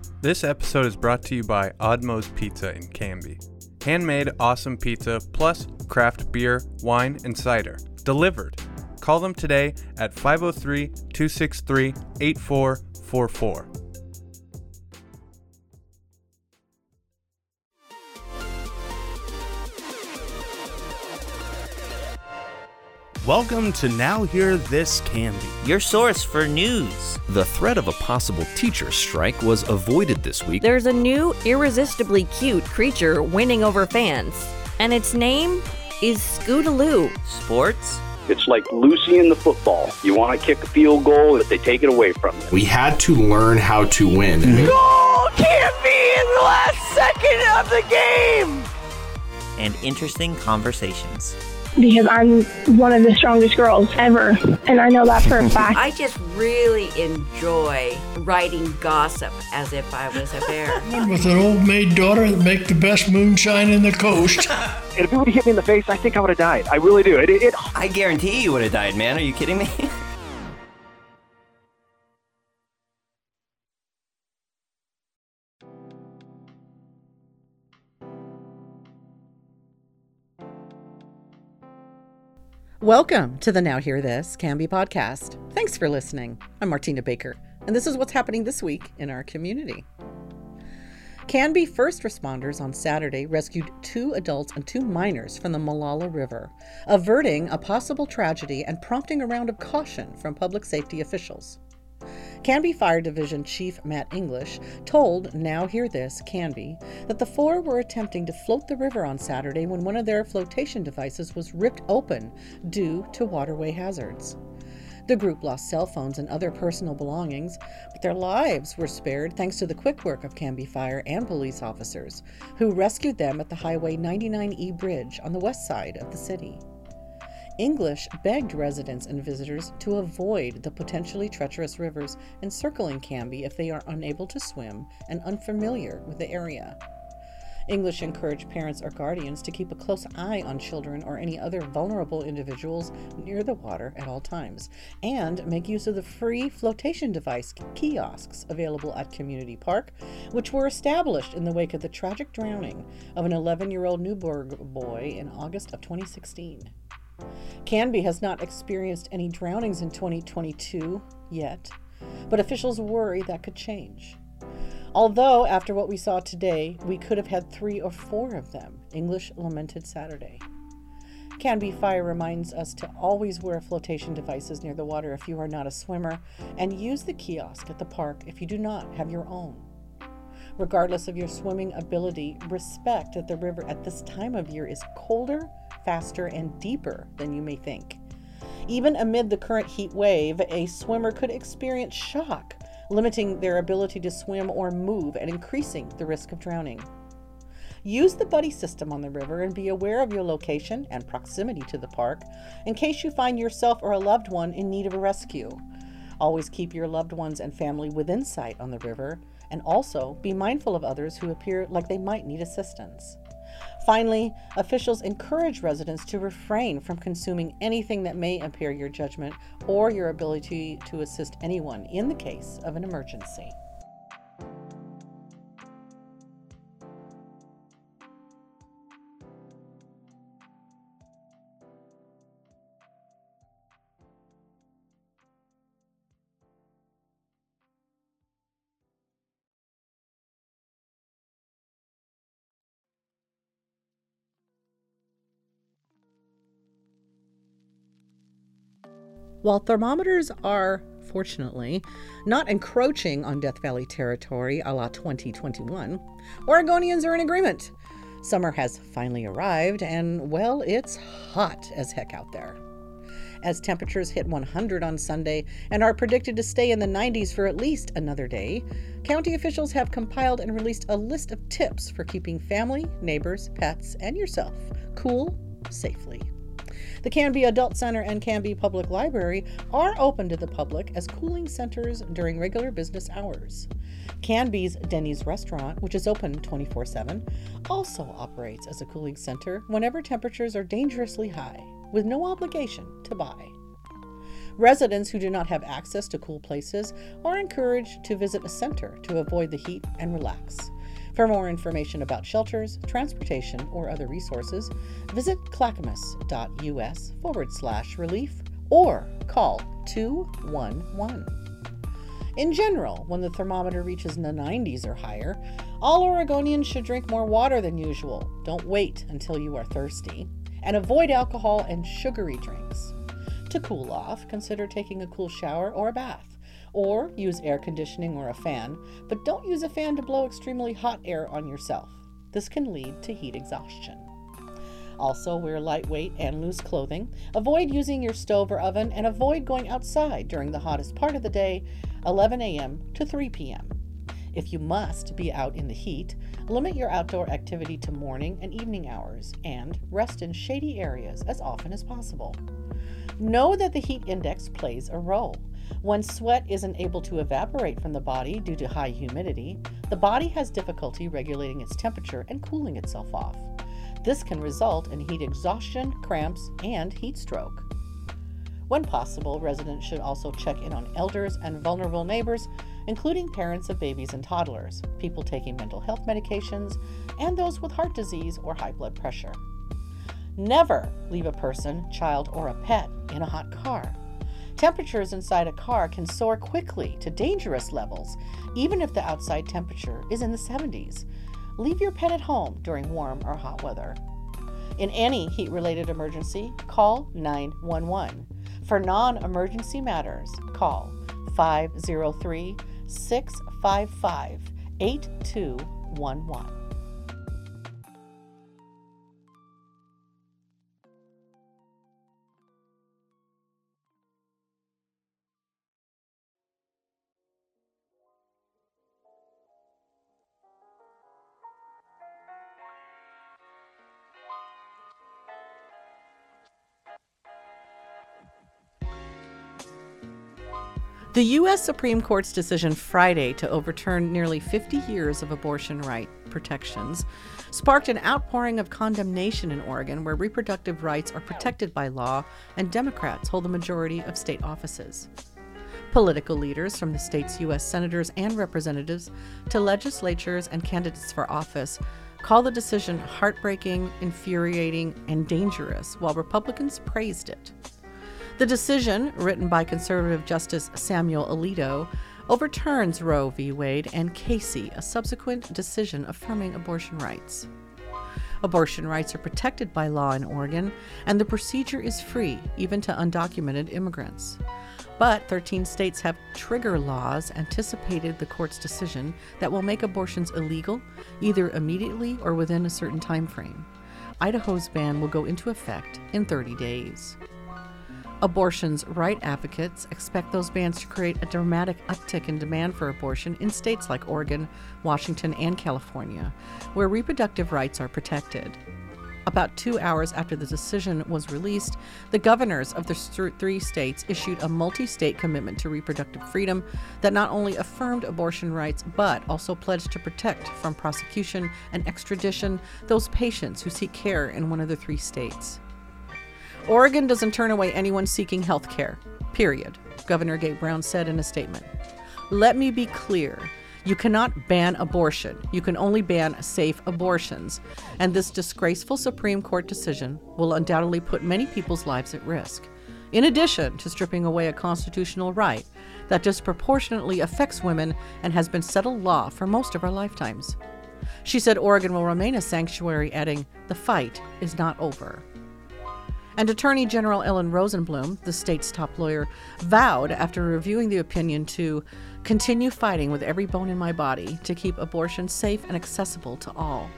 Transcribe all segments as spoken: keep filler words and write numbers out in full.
This episode is brought to you by Oddmo's Pizza in Canby. Handmade awesome pizza plus craft beer, wine, and cider. Delivered. Call them today at five oh three, two six three, eight four four four. Welcome to Now Hear This Canby, your source for news. The threat of a possible teacher strike was avoided this week. There's a new, irresistibly cute creature winning over fans, and its name is Scootaloo. Sports? It's like Lucy in the football. You want to kick a field goal, if they take it away from you. We had to learn how to win. Goal can't be in the last second of the game! And interesting conversations. Because I'm one of the strongest girls ever, and I know that for a fact. I just really enjoy writing gossip as if I was a bear. With an old maid daughter that make the best moonshine in the coast. And if it would have hit me in the face, I think I would have died. I really do. It, it, it... I guarantee you would have died, man. Are you kidding me? Welcome to the Now Hear This Canby podcast. Thanks for listening. I'm Martina Baker, and this is what's happening this week in our community. Canby first responders on Saturday rescued two adults and two minors from the Molalla River, averting a possible tragedy and prompting a round of caution from public safety officials. Canby Fire Division Chief Matt English told Now Hear This Canby that the four were attempting to float the river on Saturday when one of their flotation devices was ripped open due to waterway hazards. The group lost cell phones and other personal belongings, but their lives were spared thanks to the quick work of Canby Fire and police officers, who rescued them at the Highway ninety-nine E bridge on the west side of the city. English begged residents and visitors to avoid the potentially treacherous rivers encircling Canby if they are unable to swim and unfamiliar with the area. English encouraged parents or guardians to keep a close eye on children or any other vulnerable individuals near the water at all times, and make use of the free flotation device kiosks available at Community Park, which were established in the wake of the tragic drowning of an eleven-year-old Newburgh boy in August of twenty sixteen. Canby has not experienced any drownings in twenty twenty-two yet, but officials worry that could change. Although, after what we saw today, we could have had three or four of them, English lamented Saturday. Canby Fire reminds us to always wear flotation devices near the water if you are not a swimmer, and use the kiosk at the park if you do not have your own. Regardless of your swimming ability, respect that the river at this time of year is colder, faster, and deeper than you may think. Even amid the current heat wave, a swimmer could experience shock, limiting their ability to swim or move and increasing the risk of drowning. Use the buddy system on the river and be aware of your location and proximity to the park in case you find yourself or a loved one in need of a rescue. Always keep your loved ones and family within sight on the river, and also be mindful of others who appear like they might need assistance. Finally, officials encourage residents to refrain from consuming anything that may impair your judgment or your ability to assist anyone in the case of an emergency. While thermometers are, fortunately, not encroaching on Death Valley territory a la twenty twenty-one, Oregonians are in agreement. Summer has finally arrived, and, well, it's hot as heck out there. As temperatures hit one hundred on Sunday and are predicted to stay in the nineties for at least another day, county officials have compiled and released a list of tips for keeping family, neighbors, pets, and yourself cool safely. The Canby Adult Center and Canby Public Library are open to the public as cooling centers during regular business hours. Canby's Denny's Restaurant, which is open twenty-four seven, also operates as a cooling center whenever temperatures are dangerously high, with no obligation to buy. Residents who do not have access to cool places are encouraged to visit a center to avoid the heat and relax. For more information about shelters, transportation, or other resources, visit clackamas.us forward slash relief or call two one one. In general, when the thermometer reaches the nineties or higher, all Oregonians should drink more water than usual. Don't wait until you are thirsty. And avoid alcohol and sugary drinks. To cool off, consider taking a cool shower or a bath. Or use air conditioning or a fan, but don't use a fan to blow extremely hot air on yourself. This can lead to heat exhaustion. Also, wear lightweight and loose clothing. Avoid using your stove or oven, and avoid going outside during the hottest part of the day, eleven a.m. to three p.m. If you must be out in the heat, limit your outdoor activity to morning and evening hours, and rest in shady areas as often as possible. Know that the heat index plays a role. When sweat isn't able to evaporate from the body due to high humidity, the body has difficulty regulating its temperature and cooling itself off. This can result in heat exhaustion, cramps, and heat stroke. When possible, residents should also check in on elders and vulnerable neighbors, including parents of babies and toddlers, people taking mental health medications, and those with heart disease or high blood pressure. Never leave a person, child, or a pet in a hot car. Temperatures inside a car can soar quickly to dangerous levels, even if the outside temperature is in the seventies. Leave your pet at home during warm or hot weather. In any heat-related emergency, call nine one one. For non-emergency matters, call five oh three, six five five, eight two one one. The U S Supreme Court's decision Friday to overturn nearly fifty years of abortion right protections sparked an outpouring of condemnation in Oregon, where reproductive rights are protected by law and Democrats hold the majority of state offices. Political leaders, from the state's U S senators and representatives to legislatures and candidates for office, call the decision heartbreaking, infuriating, and dangerous, while Republicans praised it. The decision, written by conservative Justice Samuel Alito, overturns Roe v. Wade and Casey, a subsequent decision affirming abortion rights. Abortion rights are protected by law in Oregon, and the procedure is free, even to undocumented immigrants. But thirteen states have trigger laws anticipated the court's decision that will make abortions illegal, either immediately or within a certain time frame. Idaho's ban will go into effect in thirty days. Abortion's right advocates expect those bans to create a dramatic uptick in demand for abortion in states like Oregon, Washington, and California, where reproductive rights are protected. About two hours after the decision was released, the governors of the three states issued a multi-state commitment to reproductive freedom that not only affirmed abortion rights, but also pledged to protect from prosecution and extradition those patients who seek care in one of the three states. Oregon doesn't turn away anyone seeking health care, period, Governor Gabe Brown said in a statement. Let me be clear. You cannot ban abortion. You can only ban safe abortions. And this disgraceful Supreme Court decision will undoubtedly put many people's lives at risk, in addition to stripping away a constitutional right that disproportionately affects women and has been settled law for most of our lifetimes. She said Oregon will remain a sanctuary, adding, "The fight is not over." And Attorney General Ellen Rosenblum, the state's top lawyer, vowed after reviewing the opinion to continue fighting with every bone in my body to keep abortion safe and accessible to all.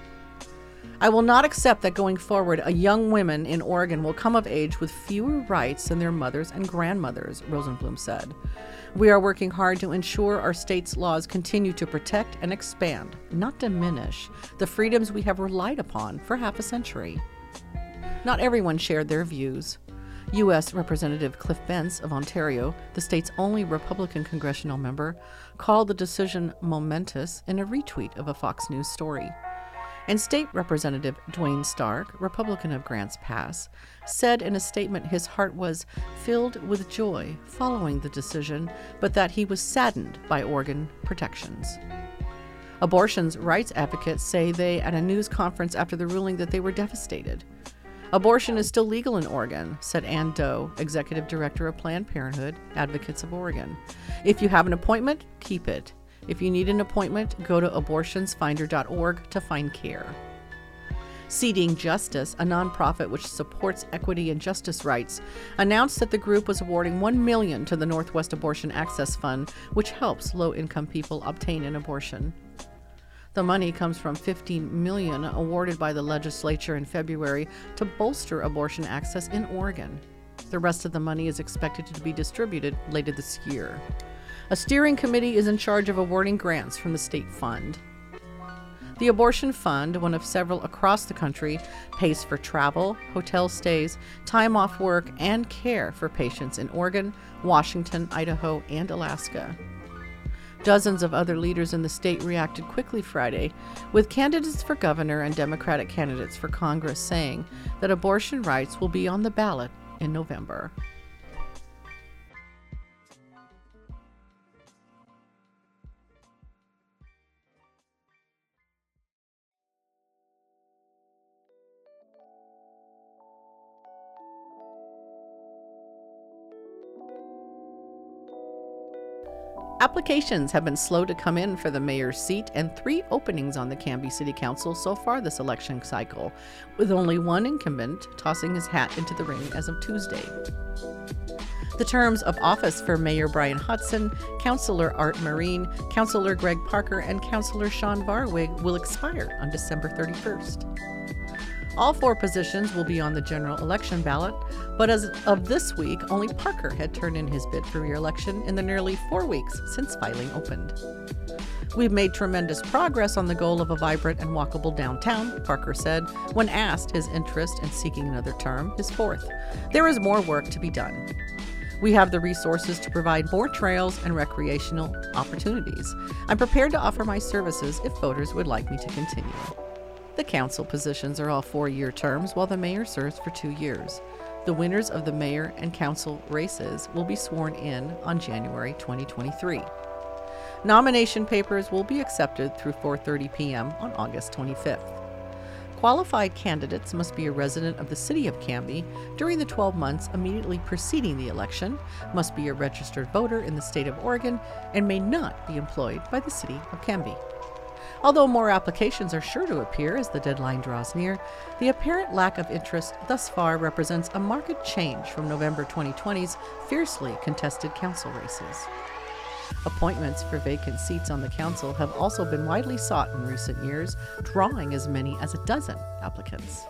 I will not accept that going forward, a young woman in Oregon will come of age with fewer rights than their mothers and grandmothers, Rosenblum said. We are working hard to ensure our state's laws continue to protect and expand, not diminish, the freedoms we have relied upon for half a century. Not everyone shared their views. U S Representative Cliff Bentz of Ontario, the state's only Republican congressional member, called the decision momentous in a retweet of a Fox News story. And State Representative Dwayne Stark, Republican of Grants Pass, said in a statement his heart was filled with joy following the decision, but that he was saddened by Oregon protections. Abortion rights advocates say they at a news conference after the ruling that they were devastated. Abortion is still legal in Oregon, said Ann Doe, Executive Director of Planned Parenthood Advocates of Oregon. If you have an appointment, keep it. If you need an appointment, go to abortions finder dot org to find care. Seeding Justice, a nonprofit which supports equity and justice rights, announced that the group was awarding one million dollars to the Northwest Abortion Access Fund, which helps low-income people obtain an abortion. The money comes from fifteen million dollars awarded by the legislature in February to bolster abortion access in Oregon. The rest of the money is expected to be distributed later this year. A steering committee is in charge of awarding grants from the state fund. The Abortion Fund, one of several across the country, pays for travel, hotel stays, time off work, and care for patients in Oregon, Washington, Idaho, and Alaska. Dozens of other leaders in the state reacted quickly Friday, with candidates for governor and Democratic candidates for Congress saying that abortion rights will be on the ballot in November. Applications have been slow to come in for the mayor's seat and three openings on the Canby City Council so far this election cycle, with only one incumbent tossing his hat into the ring as of Tuesday. The terms of office for Mayor Brian Hudson, Councilor Art Marine, Councilor Greg Parker, and Councilor Sean Varwig will expire on December thirty-first. All four positions will be on the general election ballot, but as of this week, only Parker had turned in his bid for re-election in the nearly four weeks since filing opened. We've made tremendous progress on the goal of a vibrant and walkable downtown, Parker said, when asked his interest in seeking another term, his fourth. There is more work to be done. We have the resources to provide more trails and recreational opportunities. I'm prepared to offer my services if voters would like me to continue. The council positions are all four-year terms, while the mayor serves for two years. The winners of the mayor and council races will be sworn in on January twenty twenty-three. Nomination papers will be accepted through four thirty p.m. on August twenty-fifth. Qualified candidates must be a resident of the city of Canby during the twelve months immediately preceding the election, must be a registered voter in the state of Oregon, and may not be employed by the city of Canby. Although more applications are sure to appear as the deadline draws near, the apparent lack of interest thus far represents a marked change from November twenty twenty's fiercely contested council races. Appointments for vacant seats on the council have also been widely sought in recent years, drawing as many as a dozen applicants.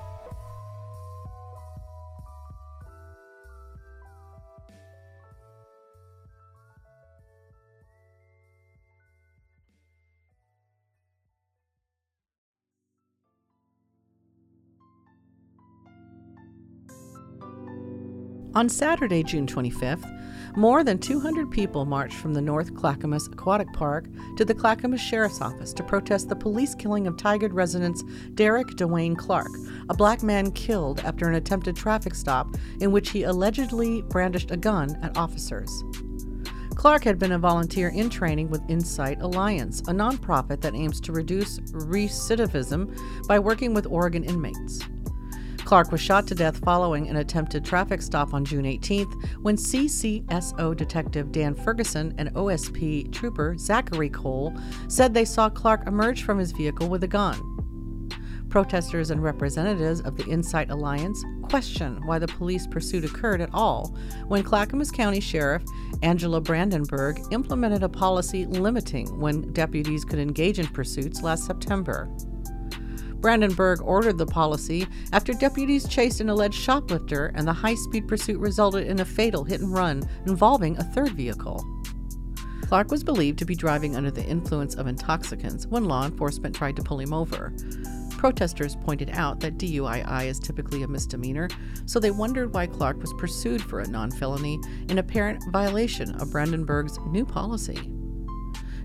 On Saturday, June twenty-fifth, more than two hundred people marched from the North Clackamas Aquatic Park to the Clackamas Sheriff's Office to protest the police killing of Tigard resident Derek Dwayne Clark, a black man killed after an attempted traffic stop in which he allegedly brandished a gun at officers. Clark had been a volunteer in training with Insight Alliance, a nonprofit that aims to reduce recidivism by working with Oregon inmates. Clark was shot to death following an attempted traffic stop on June eighteenth when C C S O Detective Dan Ferguson and O S P Trooper Zachary Cole said they saw Clark emerge from his vehicle with a gun. Protesters and representatives of the Insight Alliance question why the police pursuit occurred at all when Clackamas County Sheriff Angela Brandenburg implemented a policy limiting when deputies could engage in pursuits last September. Brandenburg ordered the policy after deputies chased an alleged shoplifter and the high-speed pursuit resulted in a fatal hit-and-run involving a third vehicle. Clark was believed to be driving under the influence of intoxicants when law enforcement tried to pull him over. Protesters pointed out that D U I I is typically a misdemeanor, so they wondered why Clark was pursued for a non-felony in apparent violation of Brandenburg's new policy.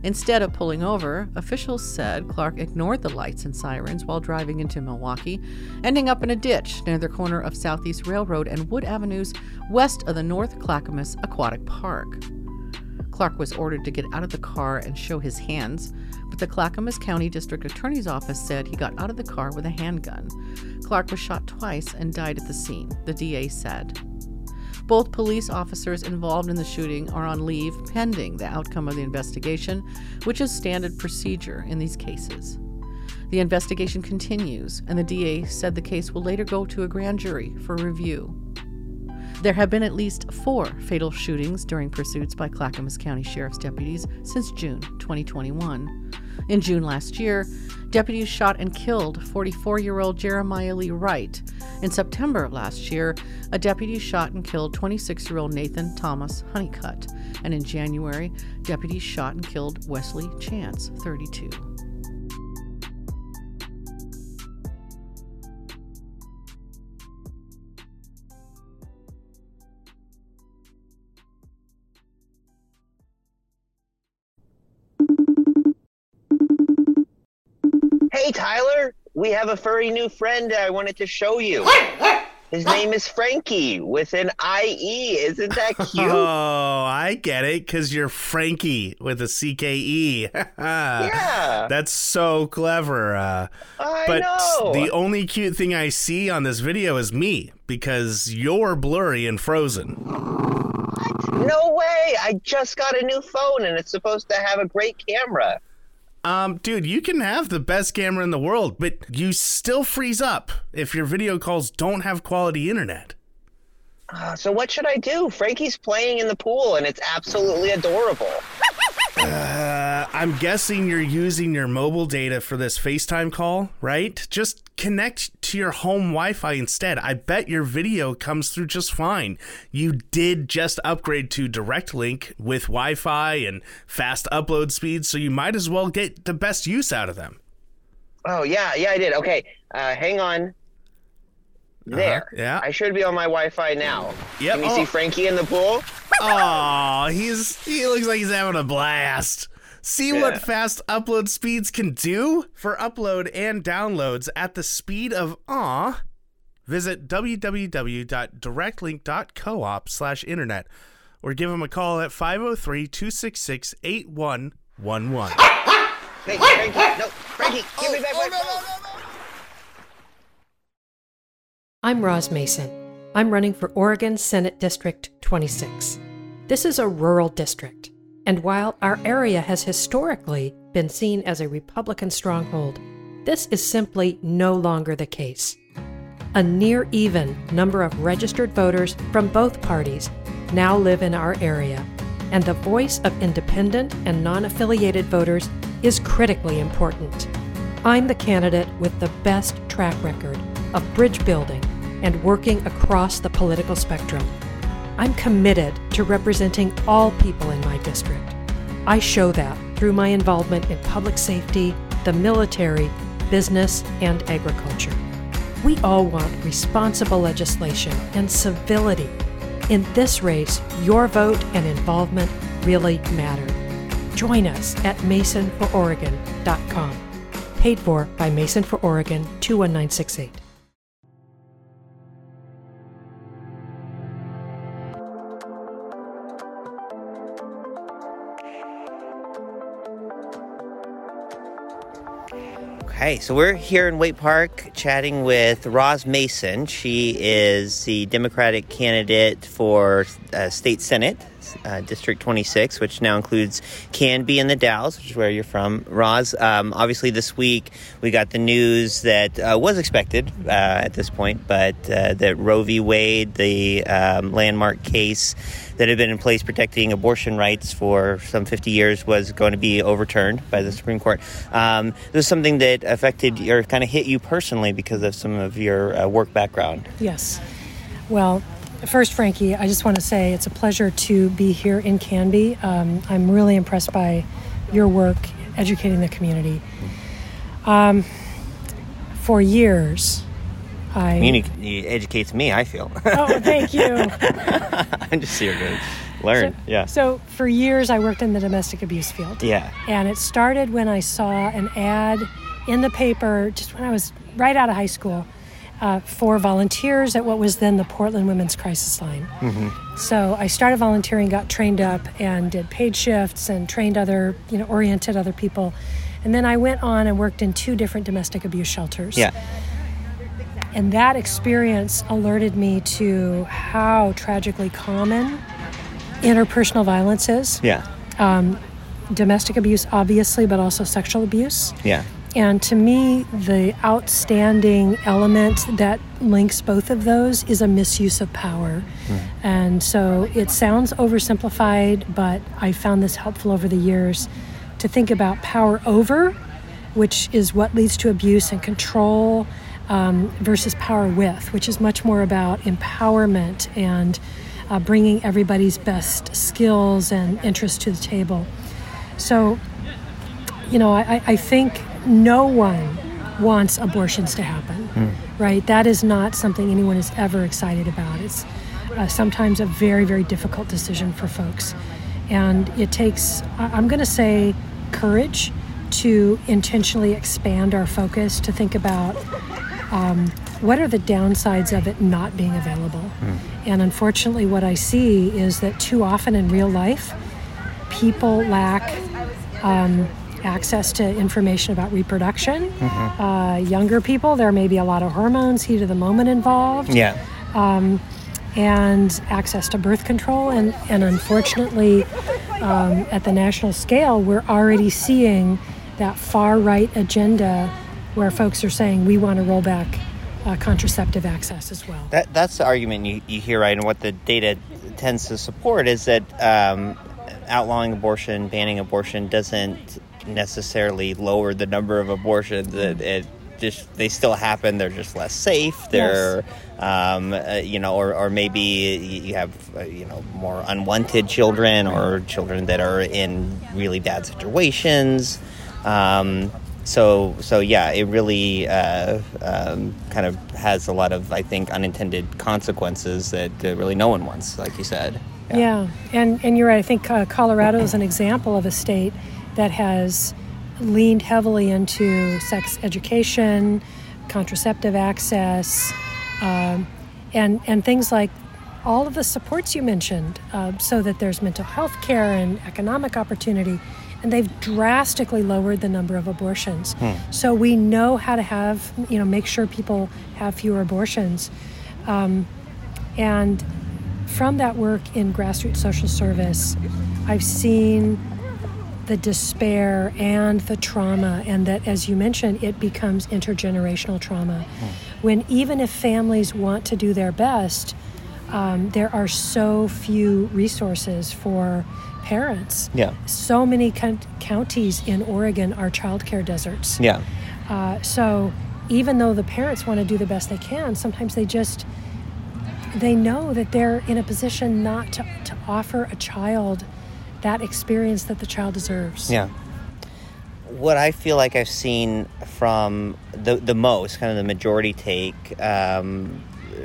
Instead of pulling over, officials said Clark ignored the lights and sirens while driving into Milwaukee, ending up in a ditch near the corner of Southeast Railroad and Wood Avenues west of the North Clackamas Aquatic Park. Clark was ordered to get out of the car and show his hands, but the Clackamas County District Attorney's Office said he got out of the car with a handgun. Clark was shot twice and died at the scene, the D A said. Both police officers involved in the shooting are on leave pending the outcome of the investigation, which is standard procedure in these cases. The investigation continues, and the D A said the case will later go to a grand jury for review. There have been at least four fatal shootings during pursuits by Clackamas County Sheriff's deputies since June twenty twenty-one. In June last year, deputies shot and killed forty-four-year-old Jeremiah Lee Wright. In September of last year, a deputy shot and killed twenty-six-year-old Nathan Thomas Honeycutt. And in January, deputies shot and killed Wesley Chance, thirty-two. Hey, Tyler, we have a furry new friend I wanted to show you. His name is Frankie with an I E. Isn't that cute? Oh, I get it, because you're Frankie with a C K E. Yeah. That's so clever. Uh, I but know. The only cute thing I see on this video is me, because you're blurry and frozen. What? No way. I just got a new phone, and it's supposed to have a great camera. Um, dude, you can have the best camera in the world, but you still freeze up if your video calls don't have quality internet. Uh, so what should I do? Frankie's playing in the pool, and it's absolutely adorable. Uh, I'm guessing you're using your mobile data for this FaceTime call, right? Just connect to your home Wi-Fi instead. I bet your video comes through just fine. You did just upgrade to Direct Link with Wi-Fi and fast upload speeds, so you might as well get the best use out of them. Oh, yeah, yeah, I did. Okay, uh, hang on. There. Uh-huh, yeah. I should be on my Wi-Fi now. Yep. Can you oh. see Frankie in the pool? Oh, he's he looks like he's having a blast. See Yeah. what fast upload speeds can do for upload and downloads at the speed of aw. Visit www.directlink.coop slash internet or give him a call at five oh three, two six six, eight one one one. Hey, Frankie, no, Frankie, give me back my phone. I'm Roz Mason. I'm running for Oregon Senate District twenty-six. This is a rural district, and while our area has historically been seen as a Republican stronghold, this is simply no longer the case. A near even number of registered voters from both parties now live in our area, and the voice of independent and non-affiliated voters is critically important. I'm the candidate with the best track record of bridge building and working across the political spectrum. I'm committed to representing all people in my district. I show that through my involvement in public safety, the military, business, and agriculture. We all want responsible legislation and civility. In this race, your vote and involvement really matter. Join us at mason for oregon dot com. Paid for by Mason for Oregon two one nine six eight. Okay, so we're here in Waite Park chatting with Roz Mason. She is the Democratic candidate for uh, State Senate, uh, District twenty-six, which now includes Canby and the Dalles, which is where you're from. Roz, um, obviously this week we got the news that uh, was expected uh, at this point, but uh, that Roe v. Wade, the um, landmark case that had been in place protecting abortion rights for some fifty years, was going to be overturned by the Supreme Court. Um, this was something that affected or kind of hit you personally because of some of your uh, work background. Yes. Well, first, Frankie, I just want to say it's a pleasure to be here in Canby. Um, I'm really impressed by your work educating the community. Um, for years, I... Community educates me, I feel. Oh, thank you. I'm just serious. learn. So, yeah. So for years, I worked in the domestic abuse field. Yeah. And it started when I saw an ad in the paper, just when I was right out of high school, uh, for volunteers at what was then the Portland Women's Crisis Line. Mm-hmm. So I started volunteering, got trained up, and did paid shifts and trained other, you know, oriented other people. And then I went on and worked in two different domestic abuse shelters. Yeah. And that experience alerted me to how tragically common interpersonal violence is. Yeah. Um, domestic abuse, obviously, but also sexual abuse. Yeah. And to me, the outstanding element that links both of those is a misuse of power. Mm. And so it sounds oversimplified, but I found this helpful over the years to think about power over, which is what leads to abuse and control, um, versus power with, which is much more about empowerment and uh, bringing everybody's best skills and interests to the table. So, you know, I, I think no one wants abortions to happen, mm. right? That is not something anyone is ever excited about. It's uh, sometimes a very, very difficult decision for folks. And it takes, I'm going to say, courage to intentionally expand our focus to think about um, what are the downsides of it not being available. Mm. And unfortunately, what I see is that too often in real life, people lack um, access to information about reproduction. Mm-hmm. Uh, younger people, there may be a lot of hormones, heat of the moment involved. Yeah. Um, and access to birth control. And, and unfortunately, um, at the national scale, we're already seeing that far-right agenda where folks are saying we want to roll back uh, contraceptive access as well. That, that's the argument you, you hear, right? And what the data tends to support is that um, outlawing abortion, banning abortion doesn't necessarily lower the number of abortions. It, it just they still happen. They're just less safe. They're, yes. um, uh, you know, or, or maybe you have, uh, you know, more unwanted children or children that are in really bad situations. Um, so, so yeah, it really uh, um, kind of has a lot of, I think, unintended consequences that uh, really no one wants, like you said. Yeah, yeah. and and you're right. I think uh, Colorado is an example of a state that has leaned heavily into sex education, contraceptive access, um, and and things like all of the supports you mentioned, uh, so that there's mental health care and economic opportunity, and they've drastically lowered the number of abortions. Hmm. So we know how to have, you know, make sure people have fewer abortions, um, and from that work in grassroots social service, I've seen the despair and the trauma, and that, as you mentioned, it becomes intergenerational trauma. Mm. When even if families want to do their best, um, there are so few resources for parents. Yeah. So many con- counties in Oregon are childcare deserts. Yeah. Uh, so even though the parents want to do the best they can, sometimes they just, they know that they're in a position not to, to offer a child that experience that the child deserves. Yeah. What I feel like I've seen from the the most, kind of the majority take, um,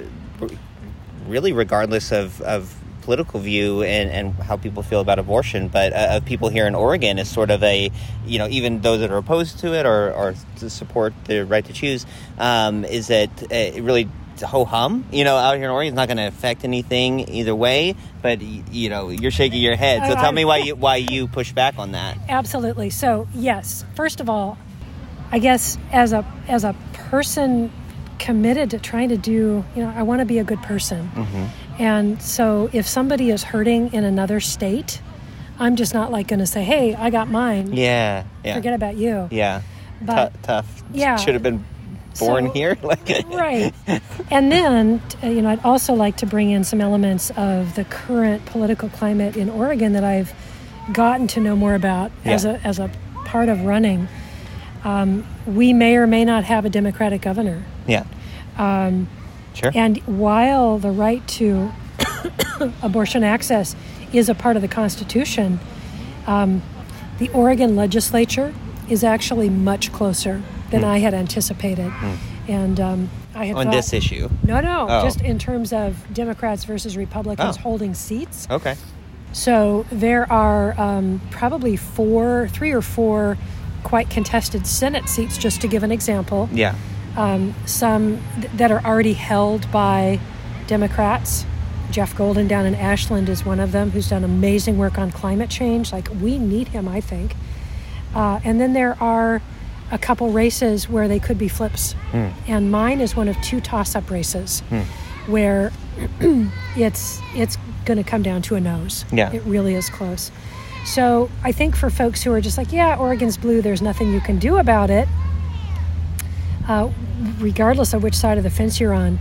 really regardless of, of political view and, and how people feel about abortion, but uh, of people here in Oregon is sort of a, you know, even those that are opposed to it or, or to support the right to choose, um, is that it really ho-hum, you know, out here in Oregon. It's not going to affect anything either way, but, you know, you're shaking your head. So tell me why you, why you push back on that. Absolutely. So, yes, first of all, I guess as a as a person committed to trying to do, you know, I want to be a good person. Mm-hmm. And so if somebody is hurting in another state, I'm just not like going to say, hey, I got mine. Yeah. yeah. Forget about you. Yeah. But, T- tough. Yeah. Should have been born so, here. Right. And then, uh, you know, I'd also like to bring in some elements of the current political climate in Oregon that I've gotten to know more about yeah. as a as a part of running. Um, we may or may not have a Democratic governor. Yeah. Um, sure. And while the right to abortion access is a part of the Constitution, um, the Oregon legislature is actually much closer than mm. I had anticipated. Mm. And um, I had On thought, this issue? No, no, oh. just in terms of Democrats versus Republicans oh. holding seats. Okay. So there are um, probably four, three or four quite contested Senate seats, just to give an example. Yeah. Um, some th- that are already held by Democrats. Jeff Golden down in Ashland is one of them, who's done amazing work on climate change. Like, we need him, I think. Uh, and then there are a couple races where they could be flips. Mm. And mine is one of two toss-up races mm. where it's it's going to come down to a nose. Yeah. It really is close. So I think for folks who are just like, yeah, Oregon's blue, there's nothing you can do about it, uh, regardless of which side of the fence you're on,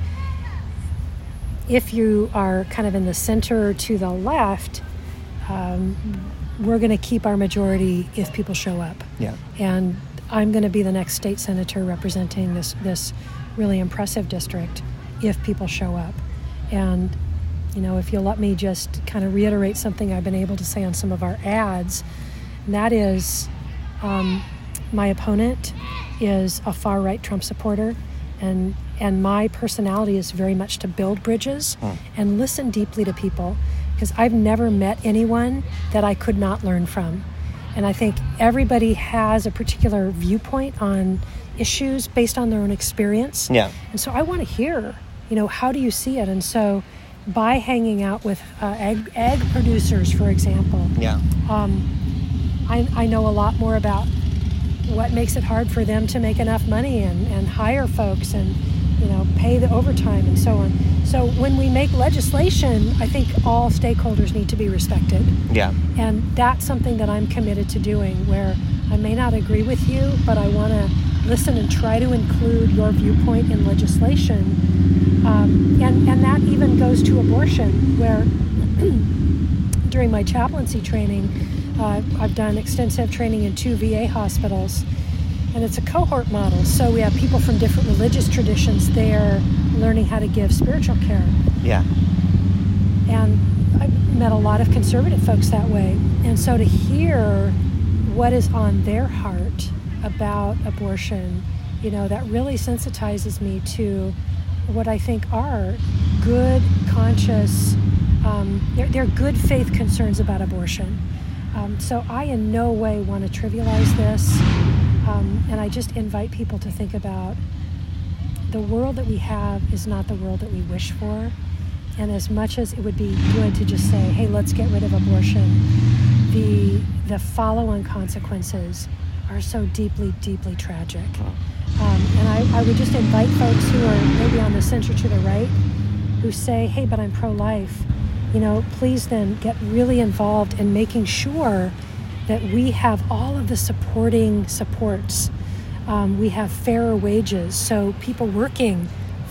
if you are kind of in the center to the left, um, we're going to keep our majority if people show up. Yeah. And I'm going to be the next state senator representing this this really impressive district if people show up. And, you know, if you'll let me just kind of reiterate something I've been able to say on some of our ads, and that is um, my opponent is a far-right Trump supporter, and and my personality is very much to build bridges mm. and listen deeply to people, because I've never met anyone that I could not learn from. And I think everybody has a particular viewpoint on issues based on their own experience. Yeah. And so I want to hear, you know, how do you see it? And so by hanging out with uh, egg, egg producers, for example, yeah. um, I, I know a lot more about what makes it hard for them to make enough money and, and hire folks and, you know, pay the overtime and so on. So when we make legislation, I think all stakeholders need to be respected. Yeah. And that's something that I'm committed to doing, where I may not agree with you, but I want to listen and try to include your viewpoint in legislation. Um, and, and that even goes to abortion, where during my chaplaincy training, uh, I've done extensive training in two V A hospitals. And it's a cohort model, so we have people from different religious traditions there learning how to give spiritual care. Yeah. And I've met a lot of conservative folks that way. And so to hear what is on their heart about abortion, you know, that really sensitizes me to what I think are good, conscious, um, they're, they're good faith concerns about abortion. Um, so I in no way want to trivialize this. Um, and I just invite people to think about the world that we have is not the world that we wish for. And as much as it would be good to just say, hey, let's get rid of abortion, the the follow-on consequences are so deeply, deeply tragic. Um, and I, I would just invite folks who are maybe on the center to the right, who say, hey, but I'm pro-life, you know, please then get really involved in making sure that we have all of the supporting supports. Um, we have fairer wages, so people working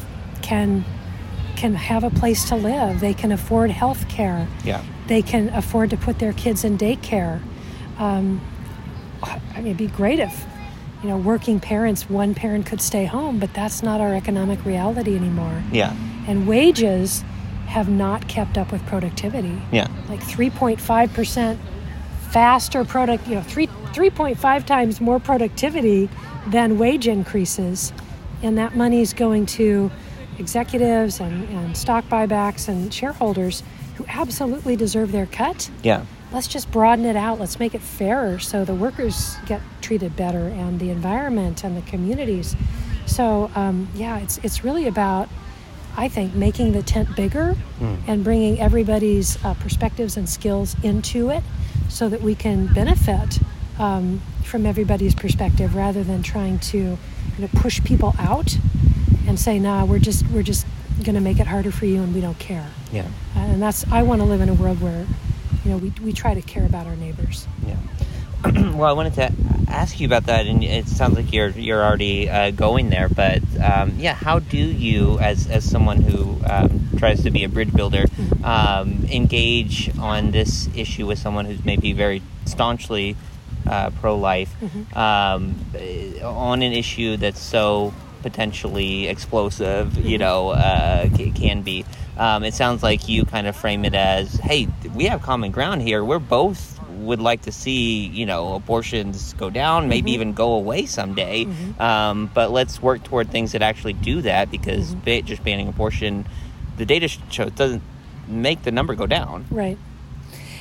can can have a place to live. They can afford health care. Yeah. They can afford to put their kids in daycare. Um, I mean, it'd be great if, you know, working parents, one parent could stay home, but that's not our economic reality anymore. Yeah. And wages have not kept up with productivity. Yeah. Like three point five percent faster product, you know, three three point five times more productivity than wage increases, and that money is going to executives and, and stock buybacks and shareholders who absolutely deserve their cut. Yeah. Let's just broaden it out. Let's make it fairer so the workers get treated better, and the environment and the communities. So um, yeah, it's it's really about, I think, making the tent bigger mm. and bringing everybody's uh, perspectives and skills into it, so that we can benefit um, from everybody's perspective, rather than trying to, you know, push people out and say, nah, we're just we're just going to make it harder for you and we don't care. Yeah. Uh, and that's, I want to live in a world where, you know, we we try to care about our neighbors. Yeah. Well, I wanted to ask you about that, and it sounds like you're you're already uh, going there. But um, yeah, how do you, as as someone who um, tries to be a bridge builder, um, engage on this issue with someone who's maybe very staunchly uh, pro-life mm-hmm. um, on an issue that's so potentially explosive, you know, uh, can be. Um, it sounds like you kind of frame it as, hey, we have common ground here. We're both would like to see, you know, abortions go down, maybe mm-hmm. even go away someday. Mm-hmm. Um, but let's work toward things that actually do that, because mm-hmm. ba- just banning abortion, the data shows, doesn't make the number go down. Right.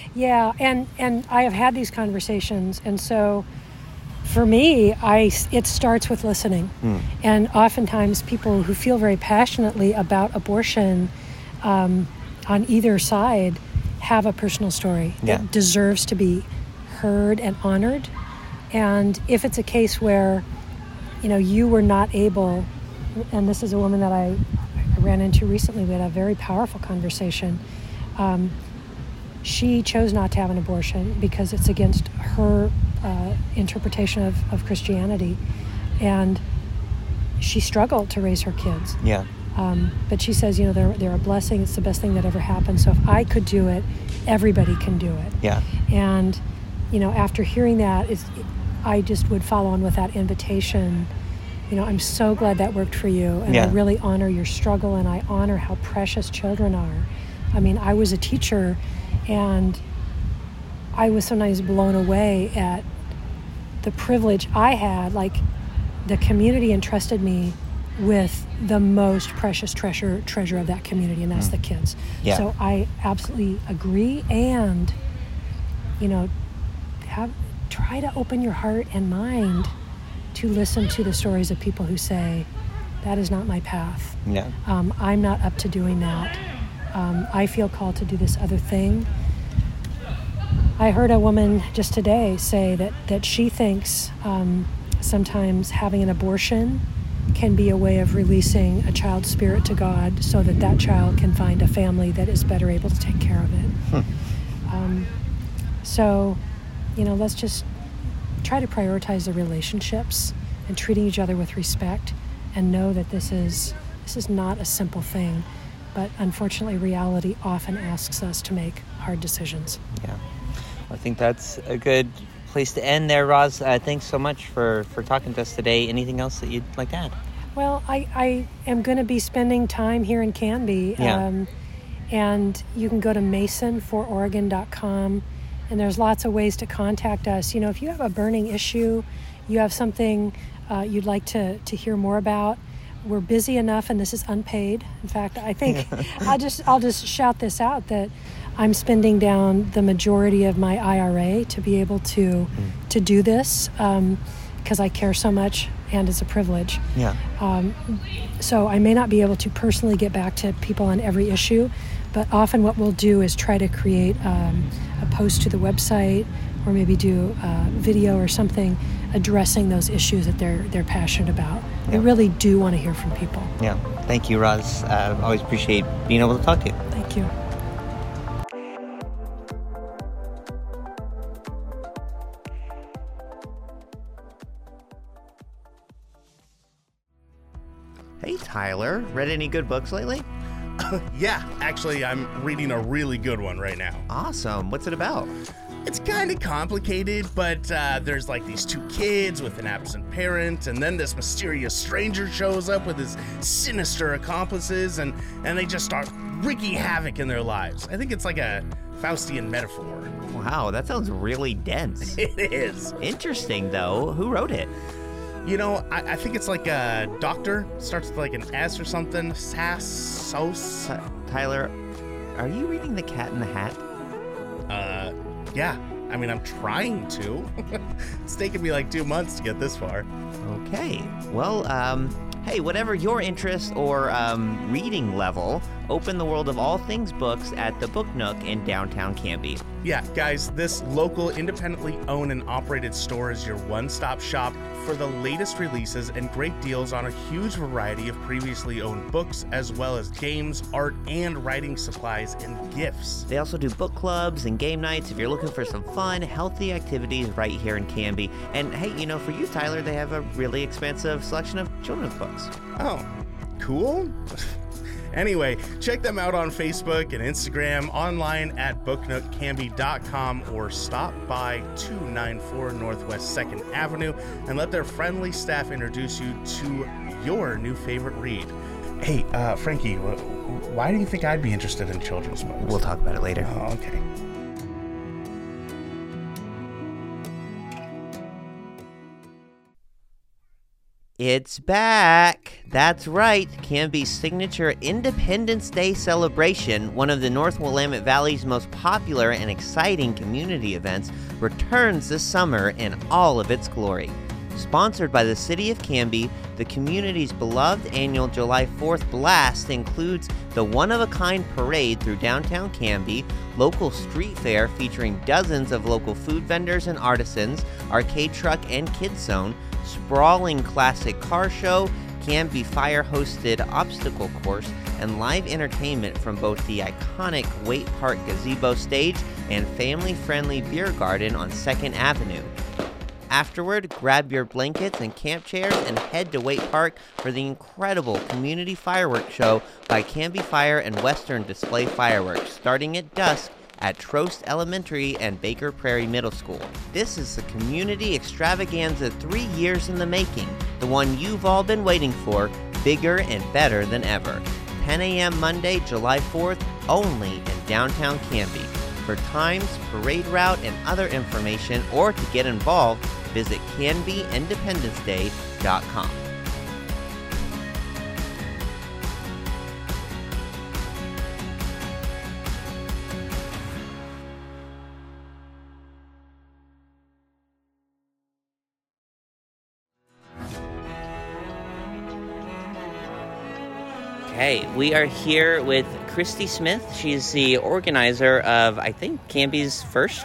Yeah, and, and I have had these conversations, and so for me, I, it starts with listening. Mm. And oftentimes people who feel very passionately about abortion um, on either side have a personal story yeah. that deserves to be heard and honored. And if it's a case where, you know, you were not able, and this is a woman that I, I ran into recently, we had a very powerful conversation. Um, she chose not to have an abortion because it's against her uh, interpretation of, of Christianity. And she struggled to raise her kids. Yeah. Um, but she says, you know, they're, they're a blessing. It's the best thing that ever happened. So if I could do it, everybody can do it. Yeah. And, you know, after hearing that, it's, I just would follow on with that invitation. You know, I'm so glad that worked for you. And yeah. I really honor your struggle, and I honor how precious children are. I mean, I was a teacher, and I was sometimes blown away at the privilege I had. Like, the community entrusted me with the most precious treasure treasure of that community, and that's mm. the kids. Yeah. So I absolutely agree, and, you know, have try to open your heart and mind to listen to the stories of people who say, that is not my path. Yeah. Um, I'm not up to doing that. Um, I feel called to do this other thing. I heard a woman just today say that, that she thinks um, sometimes having an abortion can be a way of releasing a child's spirit to God so that that child can find a family that is better able to take care of it. Hmm. Um, so, you know, let's just try to prioritize the relationships and treating each other with respect, and know that this is this is not a simple thing, but unfortunately reality often asks us to make hard decisions. Yeah. I think that's a good place to end there, Roz. Uh, thanks so much for, for talking to us today. Anything else that you'd like to add? Well, I, I am going to be spending time here in Canby. Yeah. Um, and you can go to mason for oregon dot com, and there's lots of ways to contact us. You know, if you have a burning issue, you have something uh, you'd like to, to hear more about, we're busy enough, and this is unpaid. In fact, I think I'll just I'll just shout this out, that I'm spending down the majority of my I R A to be able to mm. to do this um, because I care so much, and it's a privilege. Yeah. Um, so I may not be able to personally get back to people on every issue, but often what we'll do is try to create um, a post to the website, or maybe do a video or something addressing those issues that they're they're passionate about. Yeah. We really do want to hear from people. Yeah. Thank you, Roz. Uh, always appreciate being able to talk to you. Thank you. Hey, Tyler. Read any good books lately? Uh, yeah, actually, I'm reading a really good one right now. Awesome. What's it about? It's kind of complicated, but uh, there's like these two kids with an absent parent, and then this mysterious stranger shows up with his sinister accomplices, and, and they just start wreaking havoc in their lives. I think it's like a Faustian metaphor. Wow, that sounds really dense. It is. Interesting, though. Who wrote it? You know, I, I think it's like a doctor. Starts with like an S or something. Sass, Sos. T- Tyler, are you reading The Cat in the Hat? Uh, yeah. I mean, I'm trying to. It's taken me like two months to get this far. Okay. Well, um, hey, whatever your interest or um, reading level, open the world of all things books at the Book Nook in downtown Canby. Yeah, guys, this local, independently owned and operated store is your one-stop shop for the latest releases and great deals on a huge variety of previously owned books, as well as games, art, and writing supplies and gifts. They also do book clubs and game nights if you're looking for some fun, healthy activities right here in Canby. And hey, you know, for you, Tyler, they have a really expansive selection of children's books. Oh, cool. Anyway, check them out on Facebook and Instagram, online at book nook canby dot com, or stop by two ninety-four Northwest second Avenue and let their friendly staff introduce you to your new favorite read. Hey, uh, Frankie, why do you think I'd be interested in children's books? We'll talk about it later. Oh, okay. It's back! That's right, Canby's signature Independence Day celebration, one of the North Willamette Valley's most popular and exciting community events, returns this summer in all of its glory. Sponsored by the City of Canby, the community's beloved annual July fourth Blast includes the one-of-a-kind parade through downtown Canby, local street fair featuring dozens of local food vendors and artisans, arcade truck and kids zone, sprawling classic car show, Canby Fire-hosted obstacle course, and live entertainment from both the iconic Waite Park gazebo stage and family-friendly beer garden on second Avenue. Afterward, grab your blankets and camp chairs and head to Waite Park for the incredible community fireworks show by Canby Fire and Western Display Fireworks, starting at dusk at Trost Elementary and Baker Prairie Middle School. This is the community extravaganza three years in the making, the one you've all been waiting for, bigger and better than ever. ten a.m. Monday, July fourth, only in downtown Canby. For times, parade route, and other information, or to get involved, visit canby independence day dot com. Okay, we are here with Christy Smith. She's the organizer of, I think, Canby's first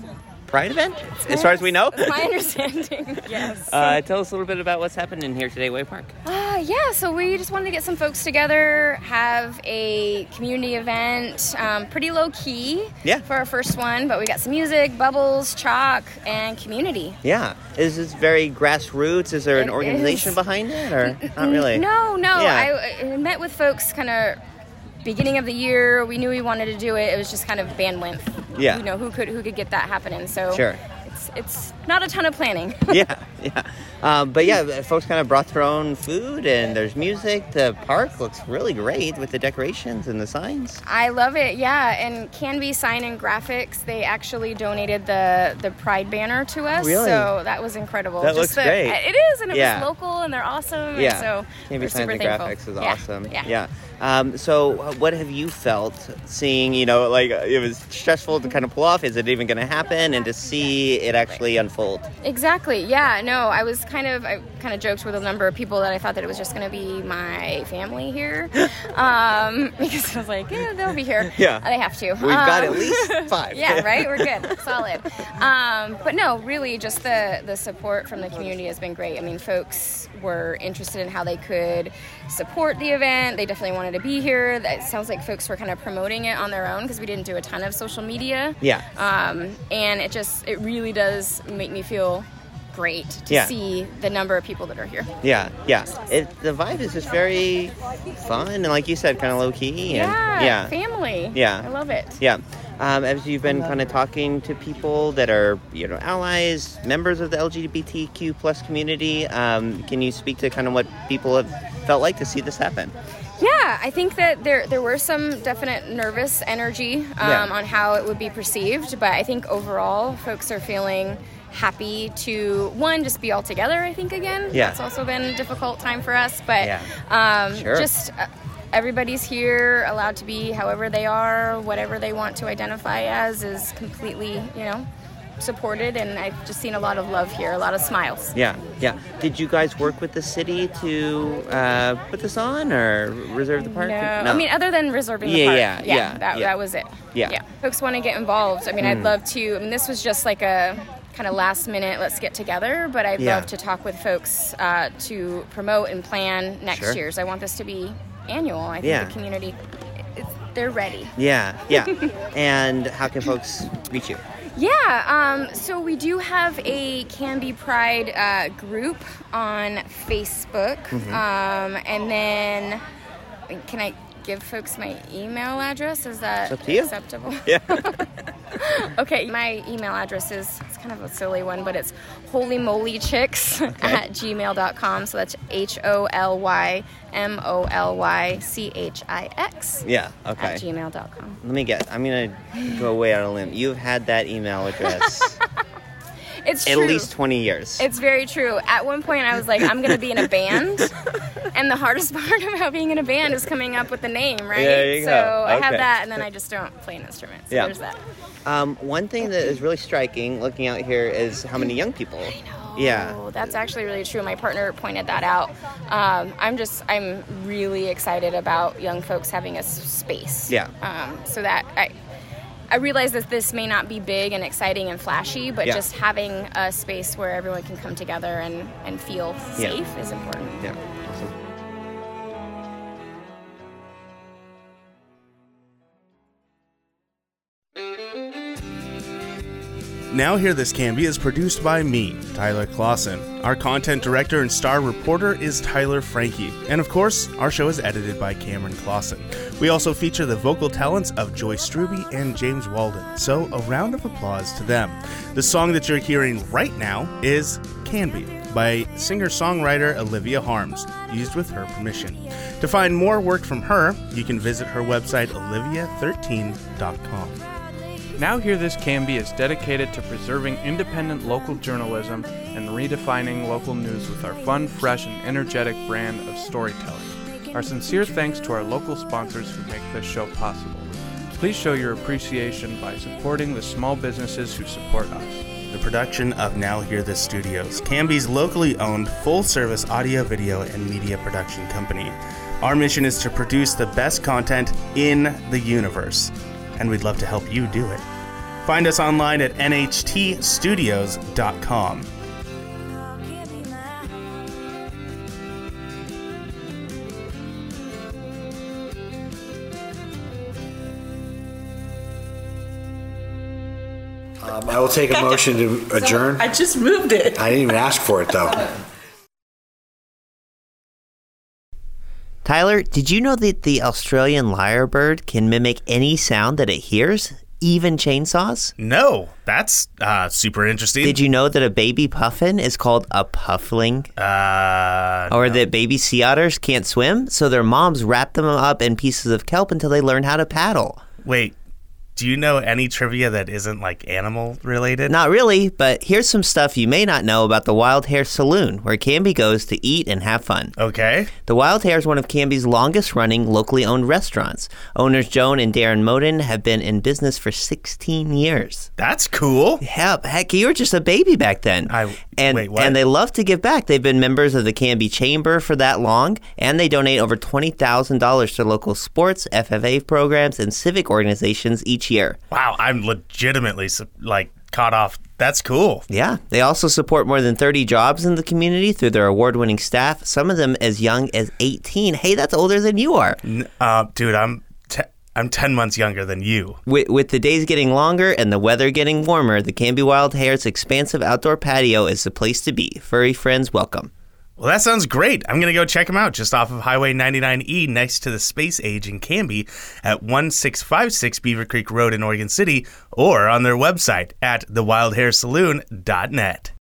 Pride event, as far as we know. That's my understanding, yes. Uh, tell us a little bit about what's happening here today at Waite Park. Uh, yeah, so we just wanted to get some folks together, have a community event, um, pretty low-key yeah. for our first one, but we got some music, bubbles, chalk, and community. Yeah. Is this very grassroots? Is there an It organization is. behind it, or not really? No, no. Yeah. I, I met with folks kind of beginning of the year. We knew we wanted to do it. It was just kind of bandwidth. Yeah. You know, who could who could get that happening. So Sure. it's it's not a ton of planning. yeah, yeah. Um, but yeah, folks kind of brought their own food, and there's music. The park looks really great with the decorations and the signs. I love it, yeah. And Canby Sign and Graphics, they actually donated the, the Pride banner to us. Really? So that was incredible. That Just looks the, great. It is, and it Yeah. was local, and they're awesome. Yeah. And so Canby we're Signs super and thankful. Graphics is Yeah, awesome. Yeah. yeah. Um, so uh, what have you felt seeing, you know, like it was stressful to kind of pull off. Is it even going to happen? And to see it actually unfold. Exactly. Yeah. No, I was kind of, I kind of joked with a number of people that I thought that it was just going to be my family here. um, because I was like, yeah, they'll be here. Yeah. They have to. We've got Um, at least five. Yeah, right? We're good. Solid. Um, but no, really just the, the support from the community has been great. I mean, folks were interested in how they could support the event. They definitely wanted to be here. It sounds like folks were kind of promoting it on their own because we didn't do a ton of social media. Yeah. Um, and it just, it really does make me feel great to Yeah. see the number of people that are here. Yeah, yeah. It, the vibe is just very fun and, like you said, kind of low key. And, Yeah, yeah, family. Yeah. I love it. Yeah. Um, as you've been kind of talking to people that are, you know, allies, members of the L G B T Q plus community, um, can you speak to kind of what people have felt like to see this happen? Yeah, I think that there there were some definite nervous energy um, Yeah. on how it would be perceived, but I think overall folks are feeling happy to, one, just be all together, I think, again. Yeah. That's also been a difficult time for us, but Yeah. um, Sure. just uh, everybody's here, allowed to be however they are, whatever they want to identify as is completely, you know, supported, and I've just seen a lot of love here, a lot of smiles. Yeah, yeah. Did you guys work with the city to uh, put this on or reserve the park? No. I mean, other than reserving the Yeah, park. yeah, yeah, that, yeah. that was it. Yeah. Yeah. Folks want to get involved. I mean, I'd Mm. love to, I mean, this was just like a kind of last minute, let's get together, but I'd Yeah. love to talk with folks uh, to promote and plan next Sure. year's. I want this to be annual. I think Yeah. the community, it's, they're ready. Yeah, yeah. And how can folks reach you? Yeah, um, so we do have a Canby Pride uh, group on Facebook. Mhm. Um, and then, can I give folks my email address? Is that It's up to you. acceptable? Yeah. Okay, my email address is, it's kind of a silly one, but it's holymolychicks Okay. at gmail dot com. So that's H O L Y M O L Y C H I X Yeah, okay. at gmail dot com. Let me guess. I'm going to go way out on a limb. You've had that email address. It's at true. least twenty years. It's very true. At one point, I was like, I'm going to be in a band. And the hardest part about being in a band is coming up with the name, right? There you so go. I have Okay. that, and then I just don't play an instrument. So Yeah. there's that. Um, one thing that is really striking looking out here is how many young people. I know. Yeah. Oh, that's actually really true. My partner pointed that out. Um, I'm just, I'm really excited about young folks having a s- space. Yeah. Um, so that I, I realize that this may not be big and exciting and flashy, but Yeah. just having a space where everyone can come together and, and feel Yeah. safe is important. Yeah. Awesome. Now Hear This Can Be is produced by me, Tyler Clausen. Our content director and star reporter is Tyler Frankie. And of course, our show is edited by Cameron Clausen. We also feature the vocal talents of Joyce Struby and James Walden. So a round of applause to them. The song that you're hearing right now is Can Be by singer-songwriter Olivia Harms, used with her permission. To find more work from her, you can visit her website olivia thirteen dot com. Now Hear This Can Be is dedicated to preserving independent local journalism and redefining local news with our fun, fresh, and energetic brand of storytelling. Our sincere thanks to our local sponsors who make this show possible. Please show your appreciation by supporting the small businesses who support us. The production of Now Hear This Studios, Canby's locally owned full-service audio, video, and media production company. Our mission is to produce the best content in the universe, and we'd love to help you do it. Find us online at N H T studios dot com. Um, I will take a motion to adjourn. I just moved it. I didn't even ask for it, though. Tyler, did you know that the Australian lyrebird can mimic any sound that it hears, even chainsaws? No, that's uh, super interesting. Did you know that a baby puffin is called a puffling? Uh, or no. that baby sea otters can't swim, so their moms wrap them up in pieces of kelp until they learn how to paddle? Wait, do you know any trivia that isn't like animal related? Not really, but here's some stuff you may not know about the Wild Hare Saloon, where Canby goes to eat and have fun. Okay. The Wild Hare is one of Canby's longest running locally owned restaurants. Owners Joan and Darren Moden have been in business for sixteen years. That's cool. Yeah, heck, you were just a baby back then. I and, wait, what? And they love to give back. They've been members of the Canby Chamber for that long, and they donate over twenty thousand dollars to local sports, F F A programs, and civic organizations each year. Wow, I'm legitimately like caught off. That's cool. Yeah, they also support more than thirty jobs in the community through their award-winning staff, some of them as young as eighteen. Hey, that's older than you are. Uh, dude, I'm te- I'm ten months younger than you. With, with the days getting longer and the weather getting warmer, the Canby Wild Hare's expansive outdoor patio is the place to be. Furry friends, welcome. Well, that sounds great. I'm going to go check them out just off of Highway ninety-nine E next to the Space Age in Canby at one six five six Beaver Creek Road in Oregon City, or on their website at the wild hare saloon dot net.